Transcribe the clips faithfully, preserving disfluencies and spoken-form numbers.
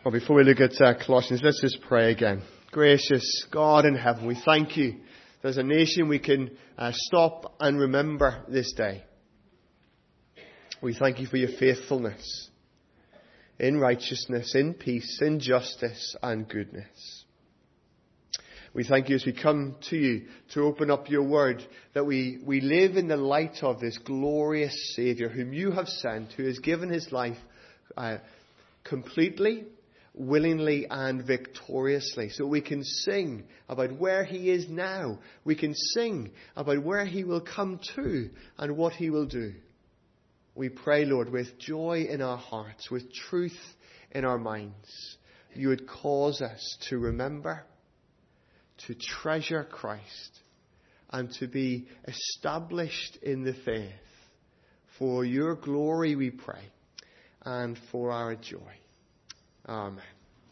Well, before we look at uh, Colossians, let's just pray again. Gracious God in heaven, we thank you. There's a nation we can uh, stop and remember this day. We thank you for your faithfulness in righteousness, in peace, in justice and goodness. We thank you as we come to you to open up your word, that we, we live in the light of this glorious Saviour whom you have sent, who has given his life uh, completely, willingly and victoriously. So we can sing about where he is now. We can sing about where he will come to and what he will do. We pray, Lord, with joy in our hearts, with truth in our minds, you would cause us to remember, to treasure Christ, and to be established in the faith. For your glory we pray, and for our joy. Amen.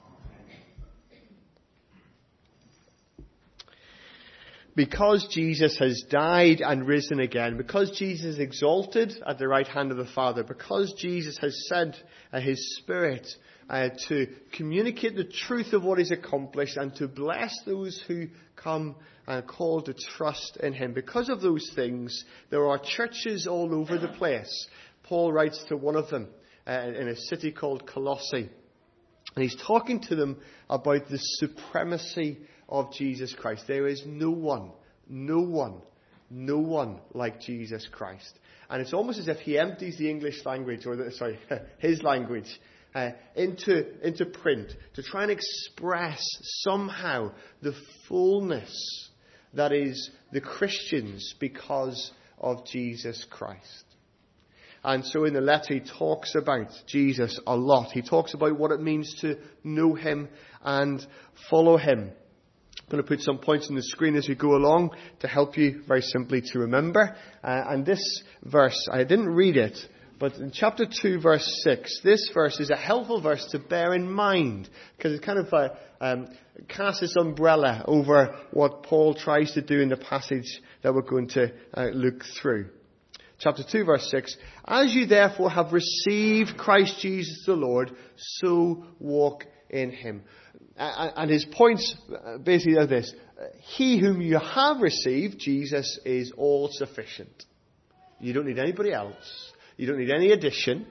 Because Jesus has died and risen again, because Jesus is exalted at the right hand of the Father, because Jesus has sent uh, his Spirit uh, to communicate the truth of what he's accomplished and to bless those who come and call to trust in him. Because of those things, there are churches all over the place. Paul writes to one of them uh, in a city called Colossae. And he's talking to them about the supremacy of Jesus Christ. There is no one, no one, no one like Jesus Christ. And it's almost as if he empties the English language, or the, sorry, his language, uh, into, into print to try and express somehow the fullness that is the Christians because of Jesus Christ. And so in the letter he talks about Jesus a lot. He talks about what it means to know him and follow him. I'm going to put some points on the screen as we go along to help you very simply to remember. Uh, and this verse, I didn't read it, but in chapter two, verse six, this verse is a helpful verse to bear in mind, because it kind of uh, um, casts this umbrella over what Paul tries to do in the passage that we're going to uh, look through. Chapter two, verse six, as you therefore have received Christ Jesus the Lord, so walk in him. And his points basically are this. He whom you have received, Jesus, is all sufficient. You don't need anybody else. You don't need any addition.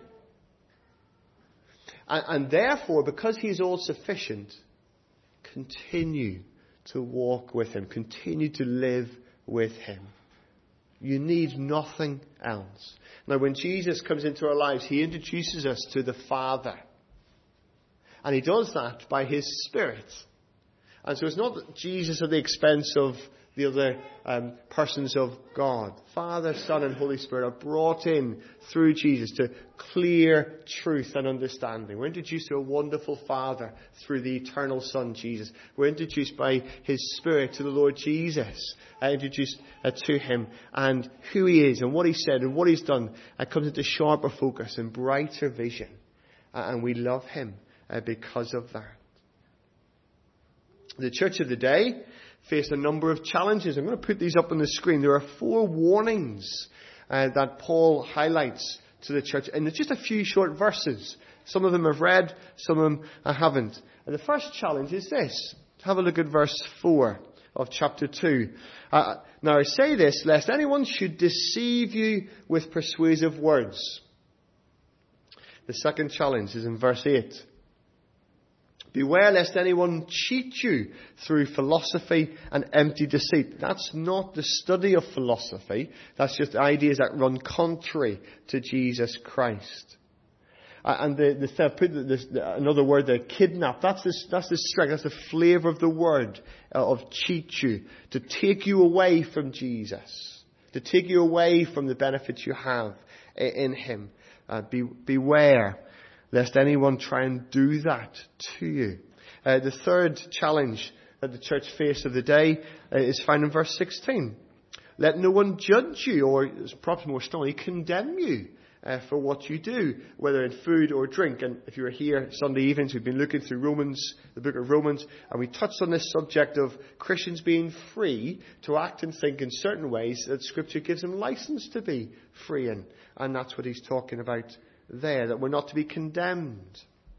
And, and therefore, because he's all sufficient, continue to walk with him. Continue to live with him. You need nothing else. Now, when Jesus comes into our lives, he introduces us to the Father. And he does that by his Spirit. And so it's not Jesus at the expense of the other um, persons of God. Father, Son, and Holy Spirit are brought in through Jesus to clear truth and understanding. We're introduced to a wonderful Father through the eternal Son, Jesus. We're introduced by his Spirit to the Lord Jesus. Uh, introduced uh, to him and who he is and what he said and what he's done. Uh, comes into sharper focus and brighter vision. Uh, and we love him uh, because of that. The church of the day faced a number of challenges. I'm going to put these up on the screen. There are four warnings uh, that Paul highlights to the church. And it's just a few short verses. Some of them I've read, some of them I haven't. And the first challenge is this. Have a look at verse four of chapter two. Uh, now I say this, lest anyone should deceive you with persuasive words. The second challenge is in verse eight. Beware lest anyone cheat you through philosophy and empty deceit. That's not the study of philosophy. That's just ideas that run contrary to Jesus Christ. Uh, and the, the, put the, the, another word there, kidnap. That's the, that's the strength, that's the flavour of the word uh, of cheat you. To take you away from Jesus. To take you away from the benefits you have in him. Uh, be, beware lest anyone try and do that to you. Uh, the third challenge that the church faced of the day uh, is found in verse sixteen. Let no one judge you, or perhaps more strongly, condemn you uh, for what you do, whether in food or drink. And if you were here Sunday evenings, we've been looking through Romans, the book of Romans, and we touched on this subject of Christians being free to act and think in certain ways that Scripture gives them license to be free in. And that's what he's talking about there, that we're not to be condemned.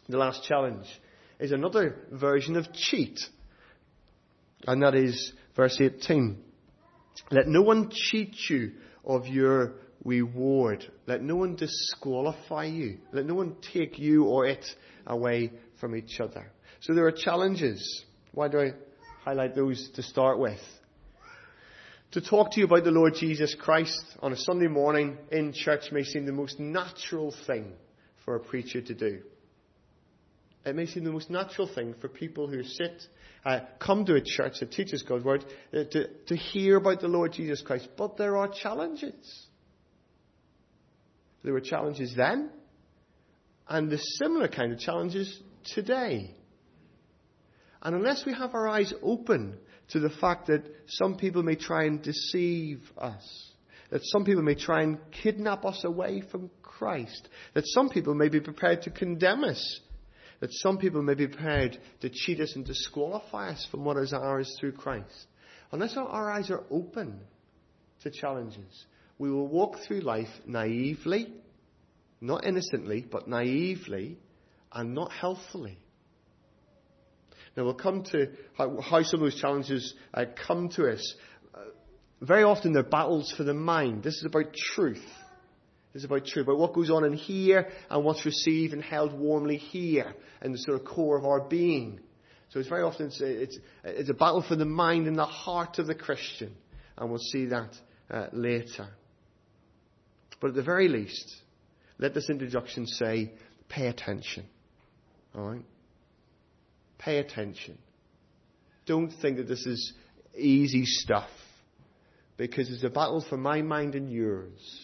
The last challenge is another version of cheat. And that is verse eighteen. Let no one cheat you of your reward. Let no one disqualify you. Let no one take you or it away from each other. So there are challenges. Why do I highlight those to start with? To talk to you about the Lord Jesus Christ on a Sunday morning in church may seem the most natural thing for a preacher to do. It may seem the most natural thing for people who sit, uh, come to a church that teaches God's Word, uh, to, to hear about the Lord Jesus Christ. But there are challenges. There were challenges then, and the similar kind of challenges today. And unless we have our eyes open to the fact that some people may try and deceive us, that some people may try and kidnap us away from Christ, that some people may be prepared to condemn us, that some people may be prepared to cheat us and disqualify us from what is ours through Christ. Unless our eyes are open to challenges, we will walk through life naively, not innocently, but naively, and not healthfully. Now we'll come to how, how some of those challenges uh, come to us. Uh, very often they're battles for the mind. This is about truth. This is about truth, about what goes on in here and what's received and held warmly here in the sort of core of our being. So it's very often it's, it's, it's a battle for the mind and the heart of the Christian. And we'll see that uh, later. But at the very least, let this introduction say, pay attention. All right? Pay attention. Don't think that this is easy stuff, because it's a battle for my mind and yours.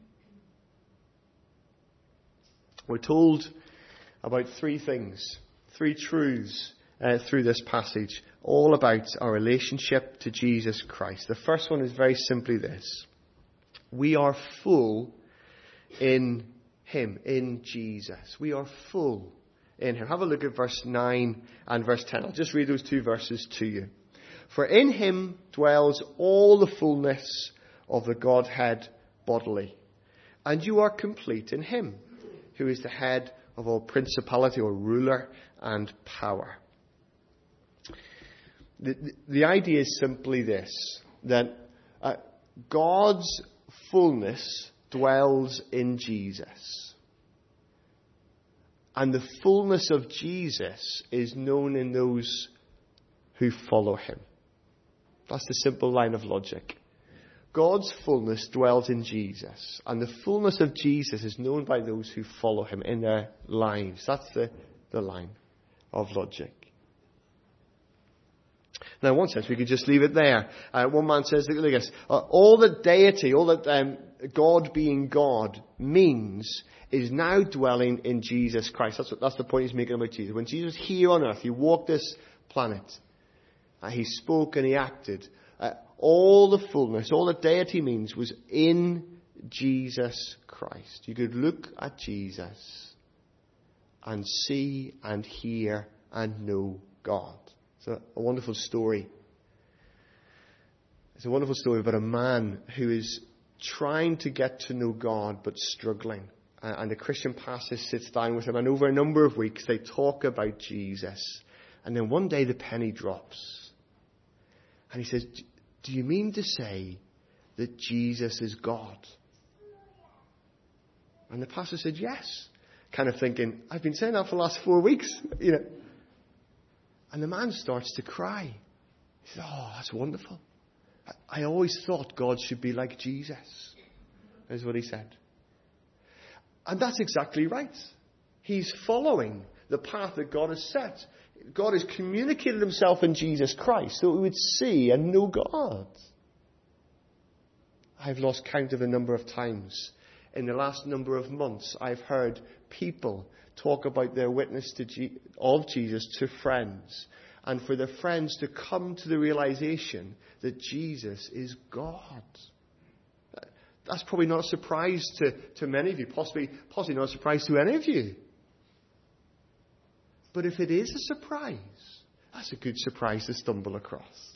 We're told about three things, three truths uh, through this passage, all about our relationship to Jesus Christ. The first one is very simply this. We are full in Him, in Jesus. We are full in Him. Have a look at verse nine and verse ten. I'll just read those two verses to you. For in Him dwells all the fullness of the Godhead bodily, and you are complete in Him, who is the head of all principality or ruler and power. The, the, the idea is simply this, that uh, God's fullness dwells in Jesus. And the fullness of Jesus is known in those who follow Him. That's the simple line of logic. God's fullness dwells in Jesus, and the fullness of Jesus is known by those who follow Him in their lives. That's the, the line of logic. Now, in one sense, we could just leave it there. Uh, one man says, look at this, uh, all that deity, all that um, God being God means is now dwelling in Jesus Christ. That's, what, that's the point he's making about Jesus. When Jesus was here on earth, He walked this planet, uh, He spoke and He acted. Uh, all the fullness, all that deity means was in Jesus Christ. You could look at Jesus and see and hear and know God. It's a, a wonderful story. It's a wonderful story about a man who is trying to get to know God but struggling. Uh, and the Christian pastor sits down with him, and over a number of weeks they talk about Jesus. And then one day the penny drops. And he says, do you mean to say that Jesus is God? And the pastor said, yes. Kind of thinking, I've been saying that for the last four weeks. You know. And the man starts to cry. He says, oh, that's wonderful. I, I always thought God should be like Jesus, is what he said. And that's exactly right. He's following the path that God has set. God has communicated Himself in Jesus Christ so that we would see and know God. I've lost count of the number of times in the last number of months I've heard people talk about their witness to G- of Jesus to friends, and for their friends to come to the realization that Jesus is God. That's probably not a surprise to, to many of you, possibly, possibly not a surprise to any of you. But if it is a surprise, that's a good surprise to stumble across.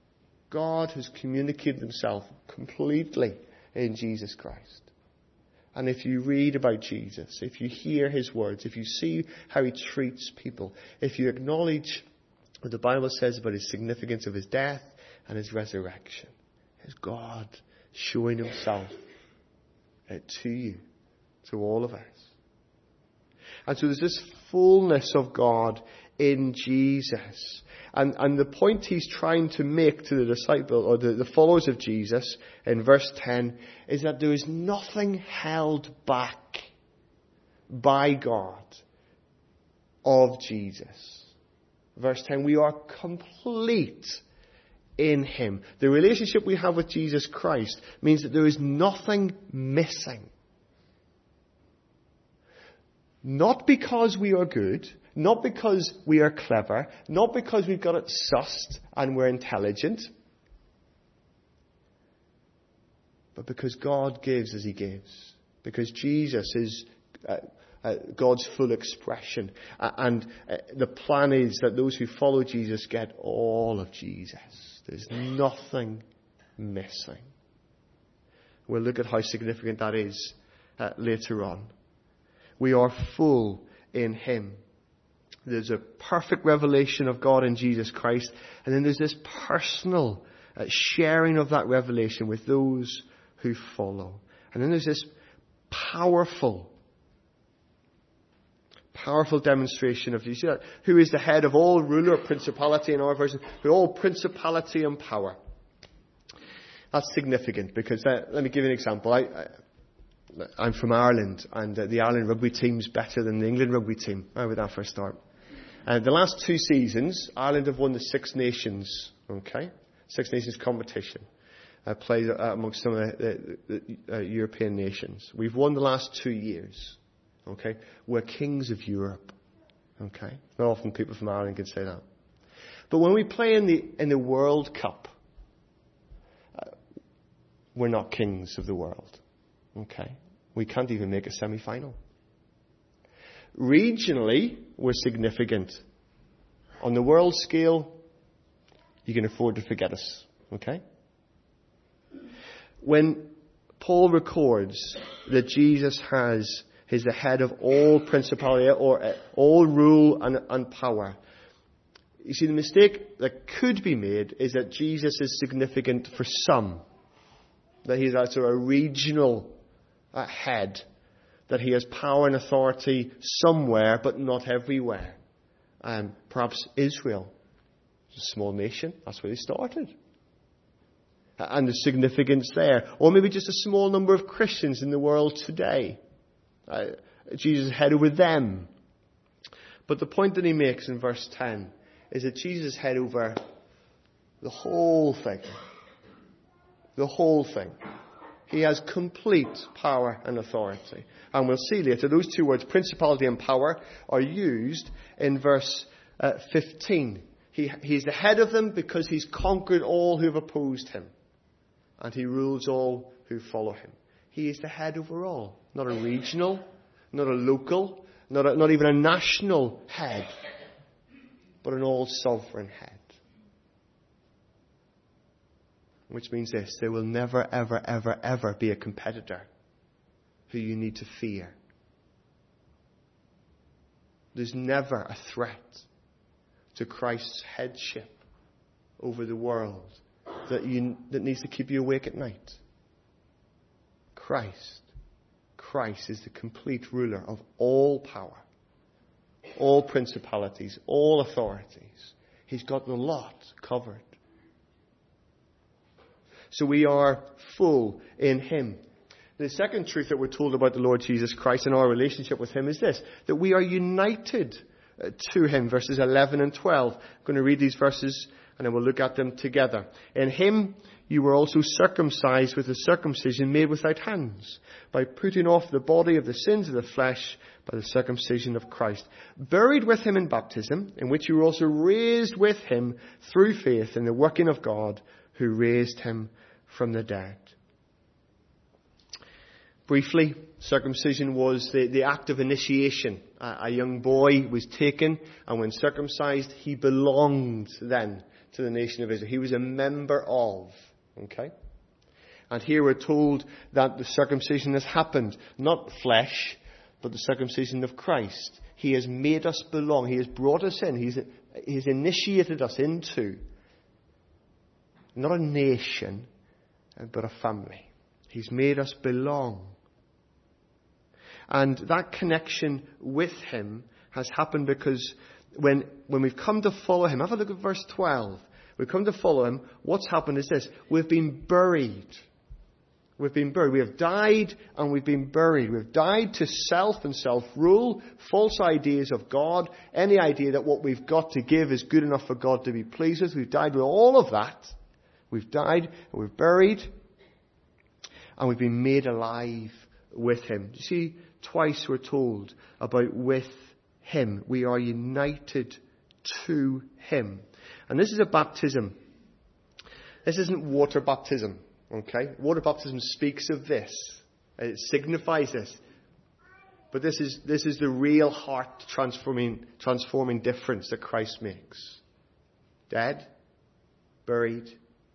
God has communicated Himself completely in Jesus Christ. And if you read about Jesus, if you hear his words, if you see how he treats people, if you acknowledge what the Bible says about his significance of his death and his resurrection, is God showing himself uh, to you, to all of us. And so there's this fullness of God in Jesus. And, and the point he's trying to make to the disciple or the, the followers of Jesus in verse ten is that there is nothing held back by God of Jesus. Verse ten, we are complete in him. The relationship we have with Jesus Christ means that there is nothing missing. Not because we are good, not because we are clever, not because we've got it sussed and we're intelligent, but because God gives as he gives. Because Jesus is uh, uh, God's full expression. Uh, and uh, the plan is that those who follow Jesus get all of Jesus. There's nothing missing. We'll look at how significant that is uh, later on. We are full in him. There's a perfect revelation of God in Jesus Christ. And then there's this personal uh, sharing of that revelation with those who follow. And then there's this powerful, powerful demonstration of, you see that? Who is the head of all ruler, principality in our version, who all principality and power. That's significant because, uh, let me give you an example. I, I I'm from Ireland, and uh, the Ireland rugby team's better than the England rugby team. How would that first start? Uh, the last two seasons, Ireland have won the Six Nations, okay? Six Nations competition. Uh, played uh, amongst some of the, the, the uh, European nations. We've won the last two years, okay? We're kings of Europe, okay? Not often people from Ireland can say that. But when we play in the in the World Cup, uh, we're not kings of the world. Okay. We can't even make a semi-final. Regionally, we're significant. On the world scale, you can afford to forget us. Okay? When Paul records that Jesus has, is the head of all principality or uh, all rule and, and power, you see, the mistake that could be made is that Jesus is significant for some. That he's also a regional head, that he has power and authority somewhere but not everywhere. Um, perhaps Israel, it's a small nation, that's where they started, and the significance there. Or maybe just a small number of Christians in the world today. Uh, Jesus is head over them. But the point that he makes in verse ten is that Jesus is head over the whole thing. The whole thing. He has complete power and authority. And we'll see later, those two words, principality and power, are used in verse uh, fifteen. He, he's the head of them because he's conquered all who have opposed him. And he rules all who follow him. He is the head over all. Not a regional, not a local, not, a, not even a national head, but an all-sovereign head. Which means this, there will never, ever, ever, ever be a competitor who you need to fear. There's never a threat to Christ's headship over the world that you, that needs to keep you awake at night. Christ. Christ is the complete ruler of all power, all principalities, all authorities. He's got the lot covered. So we are full in him. The second truth that we're told about the Lord Jesus Christ and our relationship with him is this, that we are united to him. Verses eleven and twelve. I'm going to read these verses and then we'll look at them together. In him you were also circumcised with a circumcision made without hands, by putting off the body of the sins of the flesh by the circumcision of Christ. Buried with him in baptism, in which you were also raised with him through faith in the working of God, who raised him from the dead. Briefly, circumcision was the, the act of initiation. A, a young boy was taken, and when circumcised, he belonged then to the nation of Israel. He was a member of. Okay? And here we're told that the circumcision has happened, not flesh, but the circumcision of Christ. He has made us belong. He has brought us in. He's, he's initiated us into not a nation, but a family. He's made us belong. And that connection with him has happened because when, when we've come to follow him, have a look at verse twelve. We've come to follow him. What's happened is this. We've been buried. We've been buried. We have died and we've been buried. We've died to self and self-rule, false ideas of God, any idea that what we've got to give is good enough for God to be pleased with. We've died with all of that. We've died and we've buried and we've been made alive with him. You see, twice we're told about with him. We are united to him. And this is a baptism. This isn't water baptism. Okay? Water baptism speaks of this. It signifies this. But this is this is the real heart transforming transforming difference that Christ makes. Dead, buried,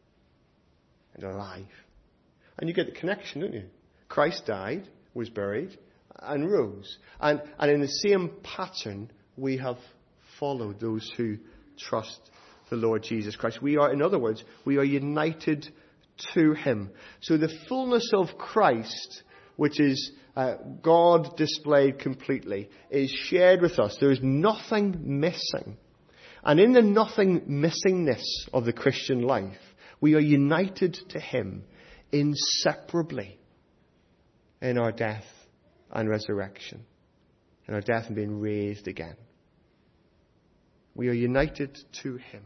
and alive. And you get the connection, don't you? Christ died, was buried, and rose. And and in the same pattern, we have followed those who trust the Lord Jesus Christ. We are, in other words, we are united to him. So the fullness of Christ, which is uh, God displayed completely, is shared with us. There is nothing missing. And in the nothing missingness of the Christian life, we are united to him inseparably in our death and resurrection, in our death and being raised again. We are united to him.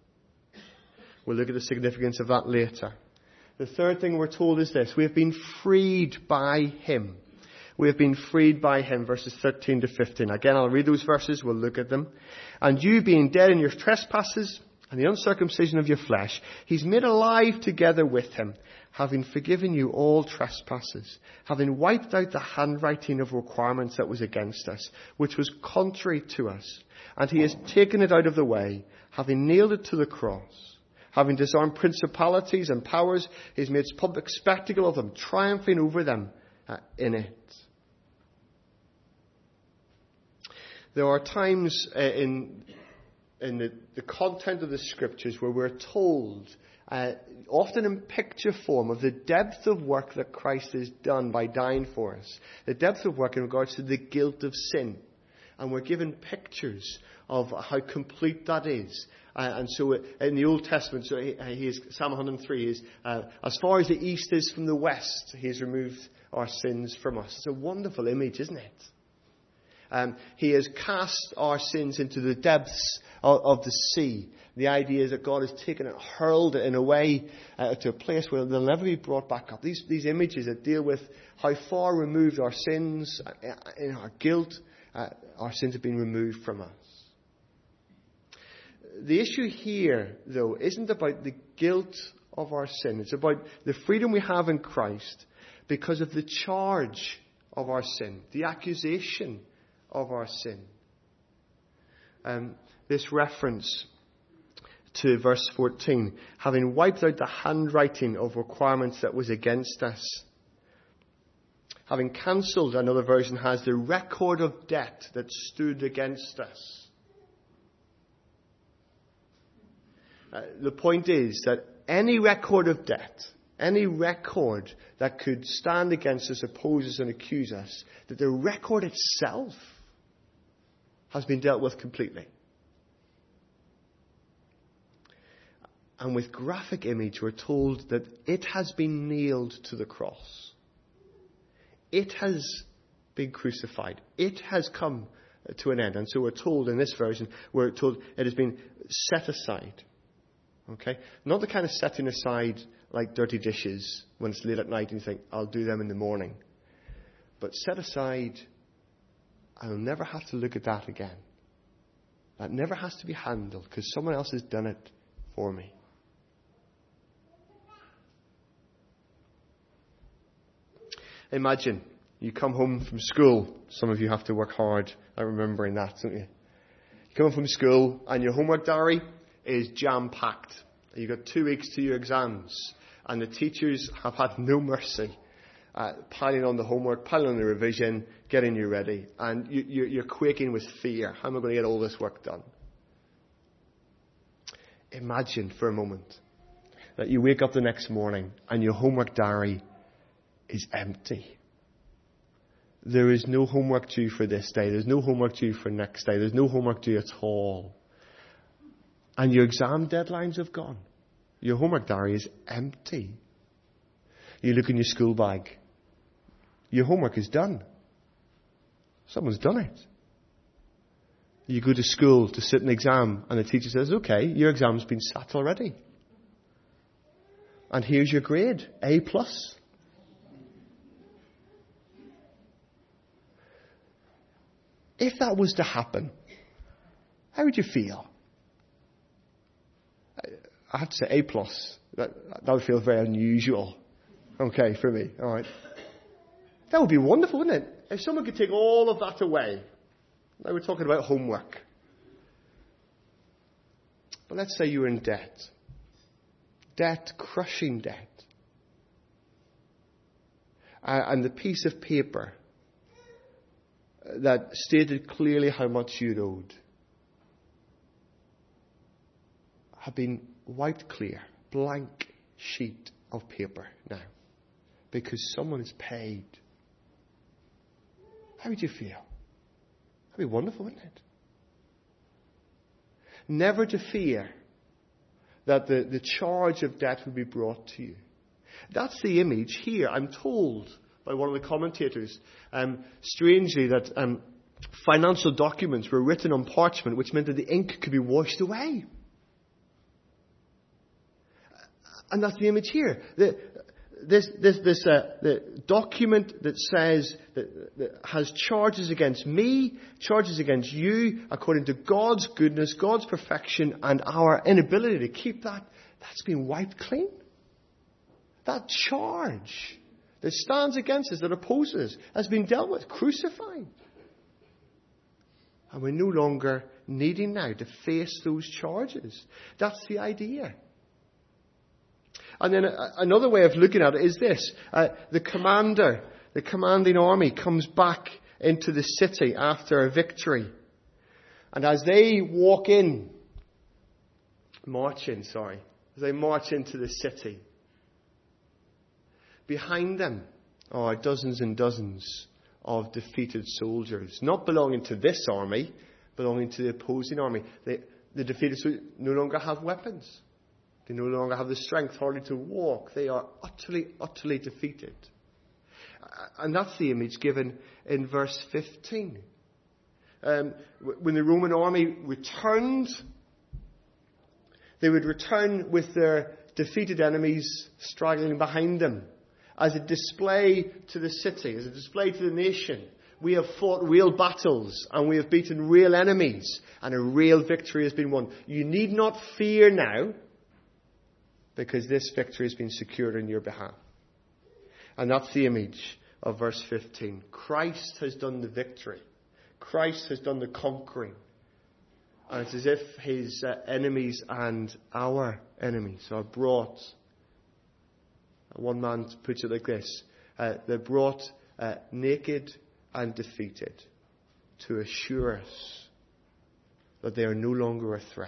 We'll look at the significance of that later. The third thing we're told is this. We have been freed by him. We have been freed by him, verses thirteen to fifteen. Again, I'll read those verses. We'll look at them. And you being dead in your trespasses and the uncircumcision of your flesh, he's made alive together with him, having forgiven you all trespasses, having wiped out the handwriting of requirements that was against us, which was contrary to us. And he has taken it out of the way, having nailed it to the cross. Having disarmed principalities and powers, he's made a public spectacle of them, triumphing over them uh, in it. There are times uh, in, in the, the content of the scriptures where we're told, uh, often in picture form, of the depth of work that Christ has done by dying for us. The depth of work in regards to the guilt of sin. And we're given pictures of how complete that is. Uh, and so in the Old Testament, so he, he is, Psalm one hundred three is, uh, as far as the east is from the west, he has removed our sins from us. It's a wonderful image, isn't it? Um, he has cast our sins into the depths of, of the sea. The idea is that God has taken it, hurled it in a way uh, to a place where they'll never be brought back up. These, these images that deal with how far removed our sins, uh, in our guilt, uh, our sins have been removed from us. The issue here, though, isn't about the guilt of our sin. It's about the freedom we have in Christ because of the charge of our sin, the accusation of our sin. Um, this reference to verse fourteen, having wiped out the handwriting of requirements that was against us, having cancelled, another version has, the record of debt that stood against us. Uh, the point is that any record of debt, any record that could stand against us, oppose us and accuse us, that the record itself has been dealt with completely. And with graphic image, we're told that it has been nailed to the cross. It has been crucified. It has come to an end. And so we're told in this version, we're told it has been set aside. Okay? Not the kind of setting aside like dirty dishes when it's late at night and you think, I'll do them in the morning. But set aside, I'll never have to look at that again. That never has to be handled because someone else has done it for me. Imagine you come home from school. Some of you have to work hard at remembering that, don't you? You come home from school and your homework diary is jam-packed. You've got two weeks to your exams. and the teachers have had no mercy, uh, piling on the homework, piling on the revision, getting you ready. And you, you, you're quaking with fear. How am I going to get all this work done? Imagine for a moment that you wake up the next morning and your homework diary is empty. There is no homework due for this day. There's no homework due for next day. There's no homework due at all. And your exam deadlines have gone. Your homework diary is empty. You look in your school bag. Your homework is done. Someone's done it. You go to school to sit an exam and the teacher says, okay, your exam's been sat already. And here's your grade, A plus. If that was to happen, how would you feel? I have to say A plus. That, that would feel very unusual. Okay, for me. All right. That would be wonderful, wouldn't it? If someone could take all of that away. Now we're talking about homework. But let's say you were in debt. Debt, crushing debt. Uh, and the piece of paper that stated clearly how much you'd owed had been wiped clear, blank sheet of paper now, because someone has paid. How would you feel? That'd be wonderful, wouldn't it? Never to fear that the, the charge of debt would be brought to you. That's the image here. I'm told by one of the commentators, um, strangely, that um, financial documents were written on parchment, which meant that the ink could be washed away. And that's the image here. The, this this this uh, the document that says that, that has charges against me, charges against you, according to God's goodness, God's perfection, and our inability to keep that. That's been wiped clean. That charge that stands against us, that opposes us, has been dealt with, crucified. And we're no longer needing now to face those charges. That's the idea. And then another way of looking at it is this. Uh, the commander, the commanding army comes back into the city after a victory. And as they walk in, march in, sorry, as they march into the city, behind them are dozens and dozens of defeated soldiers, not belonging to this army, belonging to the opposing army. They, the defeated soldiers no longer have weapons. They no longer have the strength hardly to walk. They are utterly, utterly defeated. And that's the image given in verse fifteen. Um, when the Roman army returned, they would return with their defeated enemies straggling behind them, as a display to the city, as a display to the nation. We have fought real battles and we have beaten real enemies, and a real victory has been won. You need not fear now, because this victory has been secured on your behalf. And that's the image of verse fifteen. Christ has done the victory. Christ has done the conquering. And it's as if his uh, enemies and our enemies are brought. One man puts it like this. Uh, they're brought uh, naked and defeated to assure us that they are no longer a threat.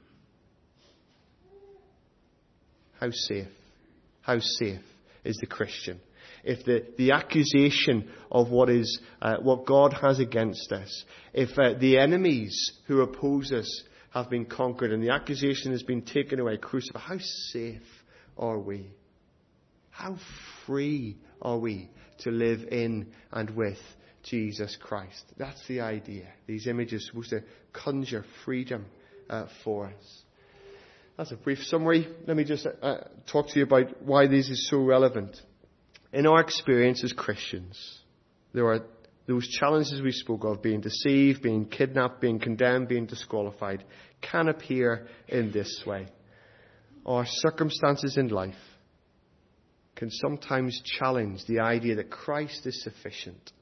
How safe, how safe is the Christian? If the, the accusation of what is uh, what God has against us, if uh, the enemies who oppose us have been conquered and the accusation has been taken away, crucified, how safe are we? How free are we to live in and with Jesus Christ? That's the idea. These images are supposed to conjure freedom uh, for us. That's a brief summary. Let me just uh, talk to you about why this is so relevant. In our experience as Christians, there are those challenges we spoke of, being deceived, being kidnapped, being condemned, being disqualified, can appear in this way. Our circumstances in life can sometimes challenge the idea that Christ is sufficient.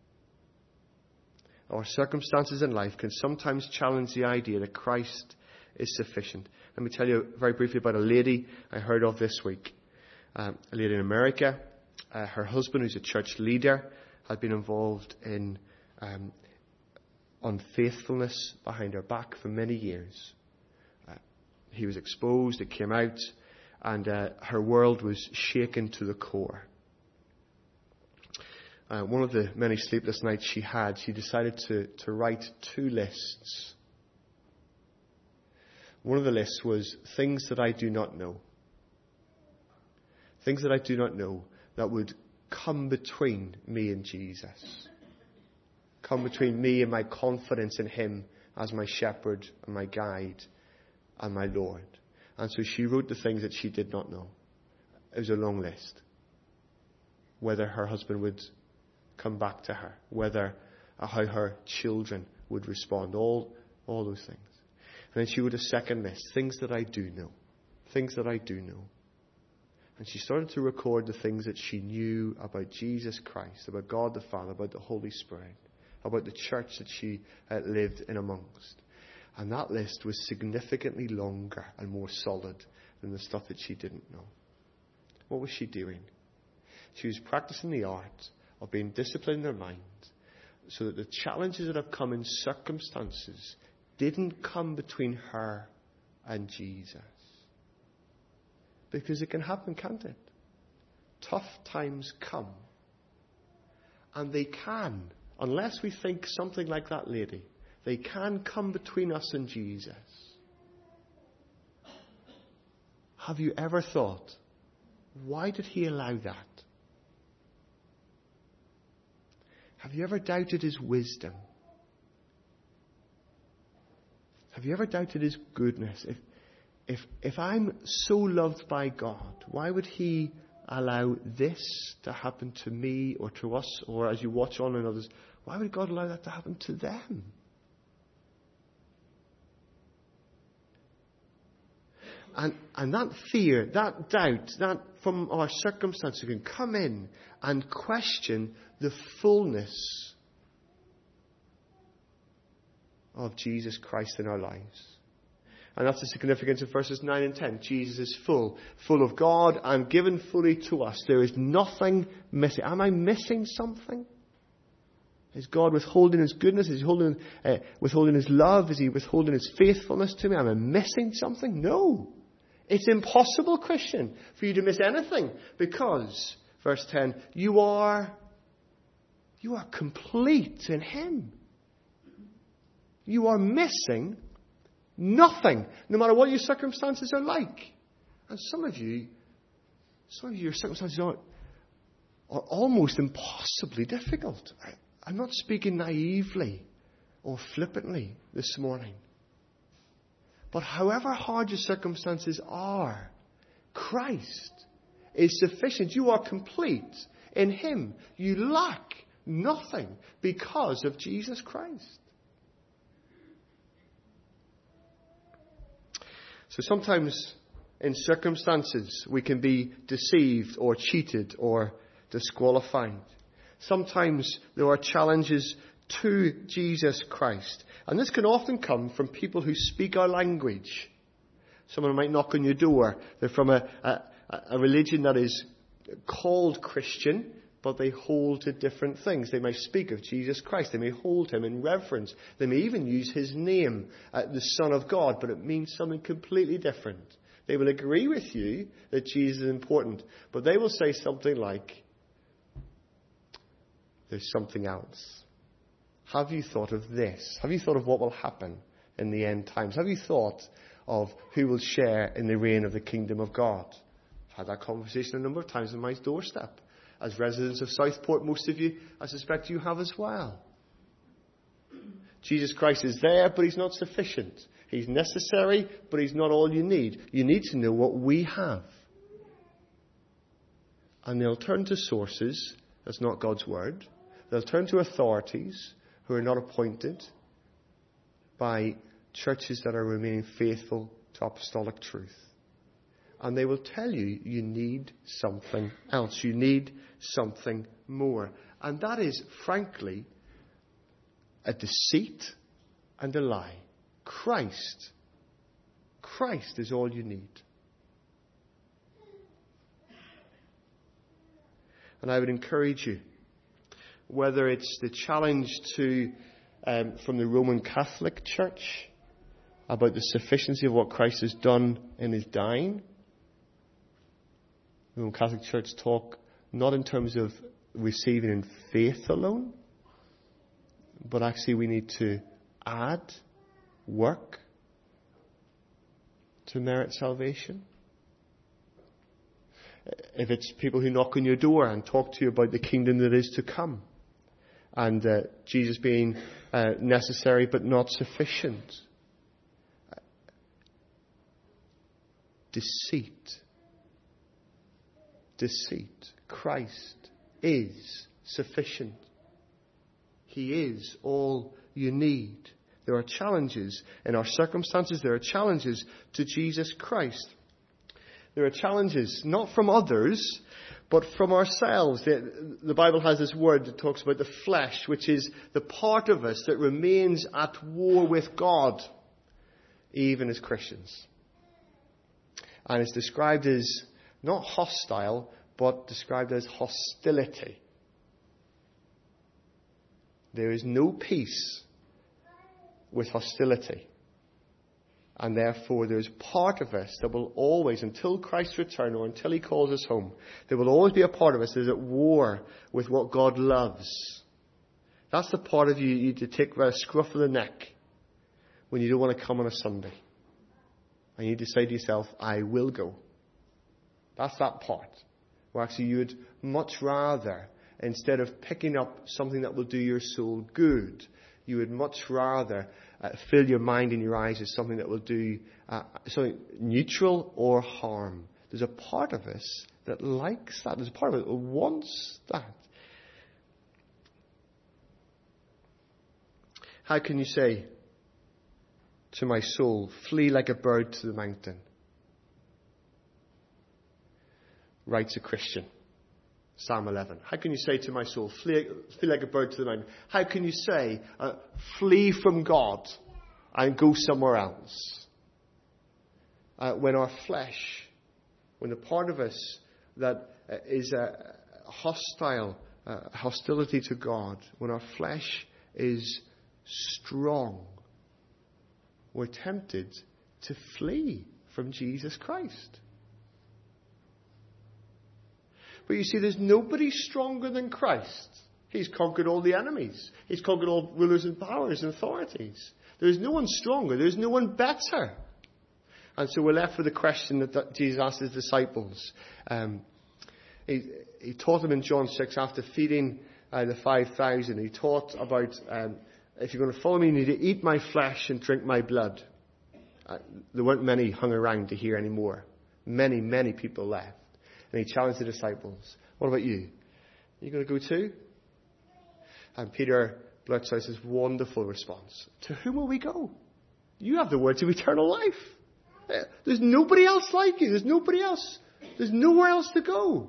Our circumstances in life can sometimes challenge the idea that Christ is sufficient. Let me tell you very briefly about a lady I heard of this week. Um, a lady in America. Uh, her husband, who's a church leader, had been involved in um, unfaithfulness behind her back for many years. Uh, he was exposed, it came out, and uh, her world was shaken to the core. Uh, one of the many sleepless nights she had, she decided to, to write two lists. One of the lists was things that I do not know. Things that I do not know that would come between me and Jesus. Come between me and my confidence in Him as my shepherd and my guide and my Lord. And so she wrote the things that she did not know. It was a long list. Whether her husband would come back to her, whether uh, how her children would respond, all all those things. And then she wrote a second list, things that I do know, things that I do know. And she started to record the things that she knew about Jesus Christ, about God the Father, about the Holy Spirit, about the church that she uh, lived in amongst. And that list was significantly longer and more solid than the stuff that she didn't know. What was she doing? She was practicing the art of being disciplined in her mind so that the challenges that have come in circumstances didn't come between her and Jesus. Because it can happen, can't it? Tough times come. And they can, unless we think something like that lady, they can come between us and Jesus. Have you ever thought, why did He allow that? Have you ever doubted His wisdom? Have you ever doubted His goodness? If, if, if I'm so loved by God, why would He allow this to happen to me or to us? Or as you watch on and others, why would God allow that to happen to them? And, and that fear, that doubt, that from our circumstances can come in and question the fullness of Jesus Christ in our lives. And that's the significance of verses nine and ten. Jesus is full, full of God and given fully to us. There is nothing missing. Am I missing something? Is God withholding His goodness? Is He holding, uh, withholding His love? Is He withholding His faithfulness to me? Am I missing something? No. It's impossible, Christian, for you to miss anything because, verse ten, you are, you are complete in Him. You are missing nothing, no matter what your circumstances are like. And some of you, some of you, your circumstances are, are almost impossibly difficult. I, I'm not speaking naively or flippantly this morning. But however hard your circumstances are, Christ is sufficient. You are complete in Him. You lack nothing because of Jesus Christ. So sometimes in circumstances we can be deceived or cheated or disqualified. Sometimes there are challenges to Jesus Christ. And this can often come from people who speak our language. Someone might knock on your door. They're from a, a, a religion that is called Christian, but they hold to different things. They may speak of Jesus Christ. They may hold Him in reverence. They may even use His name, uh, the Son of God, but it means something completely different. They will agree with you that Jesus is important, but they will say something like, there's something else. Have you thought of this? Have you thought of what will happen in the end times? Have you thought of who will share in the reign of the kingdom of God? I've had that conversation a number of times on my doorstep. As residents of Southport, most of you, I suspect you have as well. Jesus Christ is there, but He's not sufficient. He's necessary, but He's not all you need. You need to know what we have. And they'll turn to sources that's not God's word. They'll turn to authorities who are not appointed by churches that are remaining faithful to apostolic truth. And they will tell you, you need something else. You need something more. And that is, frankly, a deceit and a lie. Christ Christ is all you need. And I would encourage you, whether it's the challenge to um, from the Roman Catholic Church about the sufficiency of what Christ has done in his dying. The Roman Catholic Church talk not in terms of receiving in faith alone, but actually we need to add work to merit salvation. If it's people who knock on your door and talk to you about the kingdom that is to come, and uh, Jesus being uh, necessary but not sufficient. Deceit. Deceit. Christ is sufficient. He is all you need. There are challenges in our circumstances. There are challenges to Jesus Christ. There are challenges not from others, but from ourselves. The, the Bible has this word that talks about the flesh, which is the part of us that remains at war with God, even as Christians. And it's described as not hostile, but described as hostility. There is no peace with hostility. And therefore there's part of us that will always, until Christ's return or until he calls us home, there will always be a part of us that is at war with what God loves. That's the part of you you need to take by a scruff of the neck when you don't want to come on a Sunday. And you need to say to yourself, I will go. That's that part. Where actually you would much rather, instead of picking up something that will do your soul good, you would much rather uh, fill your mind and your eyes with something that will do uh, something neutral or harm. There's a part of us that likes that. There's a part of it that wants that. How can you say to my soul, flee like a bird to the mountain? Writes a Christian. Psalm eleven. How can you say to my soul, flee, flee like a bird to the mountain? How can you say, uh, flee from God and go somewhere else? Uh, when our flesh, when the part of us that uh, is a hostile, uh, hostility to God, when our flesh is strong, we're tempted to flee from Jesus Christ. But you see, there's nobody stronger than Christ. He's conquered all the enemies. He's conquered all rulers and powers and authorities. There's no one stronger. There's no one better. And so we're left with the question that Jesus asked his disciples. Um, he, he taught them in John six after feeding uh, the five thousand. He taught about, um, if you're going to follow me, you need to eat my flesh and drink my blood. Uh, there weren't many hung around to hear anymore. Many, many people left. And he challenged the disciples. What about you? Are you going to go too? And Peter blurts out this wonderful response. To whom will we go? You have the words of eternal life. There's nobody else like you. There's nobody else. There's nowhere else to go.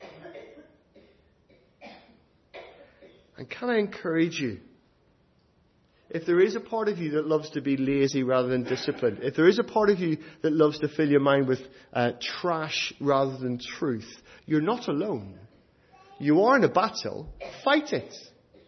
And can I encourage you? If there is a part of you that loves to be lazy rather than disciplined, if there is a part of you that loves to fill your mind with uh, trash rather than truth, you're not alone. You are in a battle. Fight it.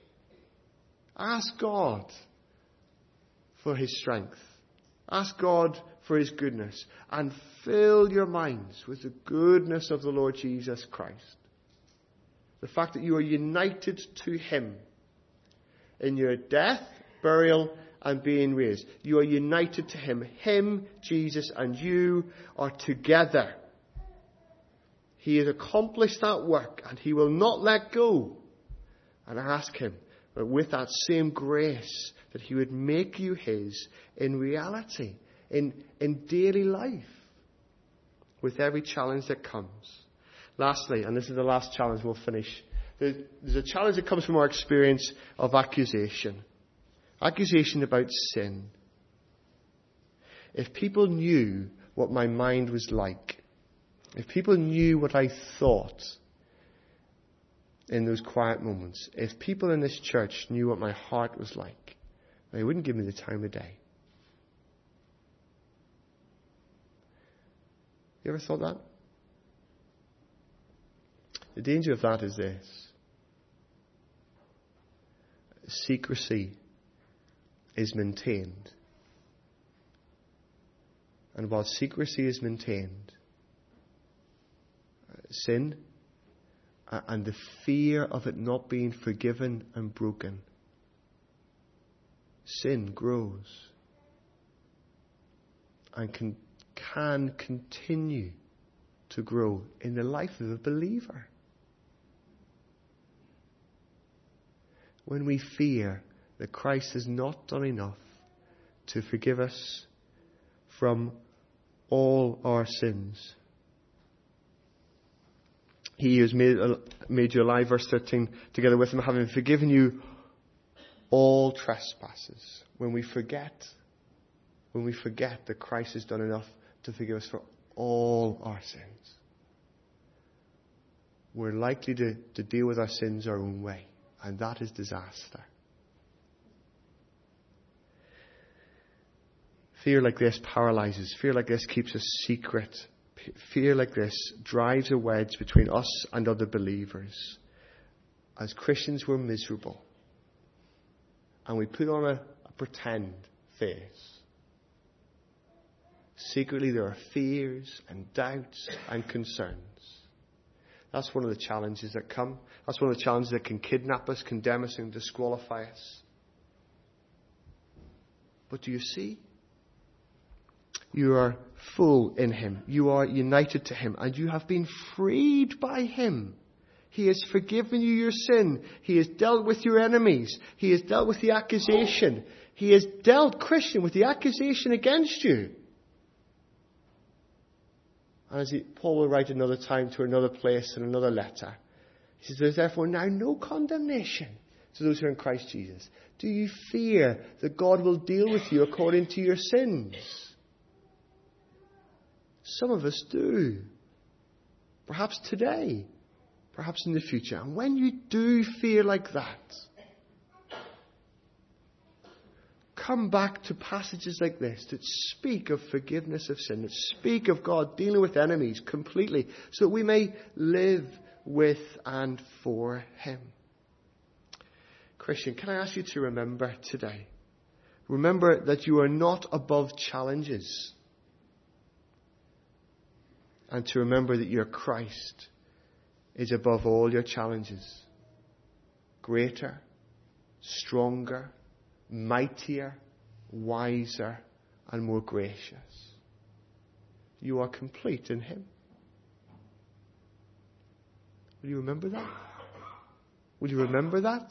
Ask God for his strength. Ask God for his goodness. And fill your minds with the goodness of the Lord Jesus Christ. The fact that you are united to him in your death, burial, and being raised. You are united to him. Him, Jesus, and you are together. He has accomplished that work, and he will not let go. And ask him, but with that same grace, that he would make you his in reality, in, in daily life, with every challenge that comes. Lastly, and this is the last challenge, we'll finish. There's a challenge that comes from our experience of accusation. Accusation about sin. If people knew what my mind was like, if people knew what I thought in those quiet moments, if people in this church knew what my heart was like, they wouldn't give me the time of day. You ever thought that? The danger of that is this. Secrecy is maintained. And while secrecy is maintained, sin and the fear of it not being forgiven and broken, sin grows and can, can continue to grow in the life of a believer. When we fear that Christ has not done enough to forgive us from all our sins. He has made, made you alive, verse thirteen, together with him, having forgiven you all trespasses. When we forget, when we forget that Christ has done enough to forgive us for all our sins, we're likely to, to deal with our sins our own way. And that is disaster. Fear like this paralyzes. Fear like this keeps us secret. Fear like this drives a wedge between us and other believers. As Christians, we're miserable. And we put on a, a pretend face. Secretly, there are fears and doubts and concerns. That's one of the challenges that come. That's one of the challenges that can kidnap us, condemn us, and disqualify us. But do you see? You are full in him. You are united to him. And you have been freed by him. He has forgiven you your sin. He has dealt with your enemies. He has dealt with the accusation. He has dealt, Christian, with the accusation against you. And as he, Paul will write another time to another place in another letter, he says, there's therefore now no condemnation to those who are in Christ Jesus. Do you fear that God will deal with you according to your sins? Some of us do. Perhaps today. Perhaps in the future. And when you do fear like that, come back to passages like this that speak of forgiveness of sin, that speak of God dealing with enemies completely, so that we may live with and for him. Christian, can I ask you to remember today? Remember that you are not above challenges. And to remember that your Christ is above all your challenges. Greater, stronger, mightier, wiser, and more gracious. You are complete in him. Will you remember that? Will you remember that?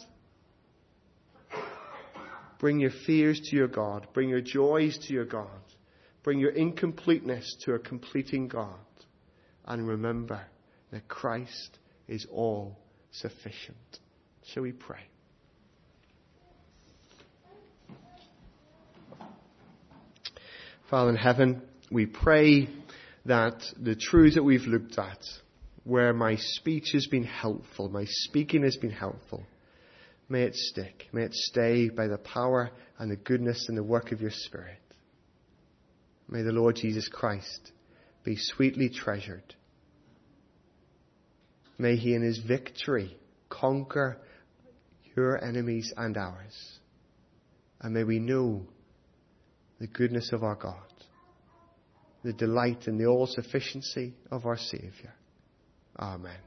Bring your fears to your God. Bring your joys to your God. Bring your incompleteness to a completing God. And remember that Christ is all sufficient. Shall we pray? Father in heaven, we pray that the truths that we've looked at, where my speech has been helpful, my speaking has been helpful, may it stick, may it stay by the power and the goodness and the work of your Spirit. May the Lord Jesus Christ be sweetly treasured. May he in his victory conquer your enemies and ours. And may we know the goodness of our God, the delight and the all-sufficiency of our Saviour. Amen.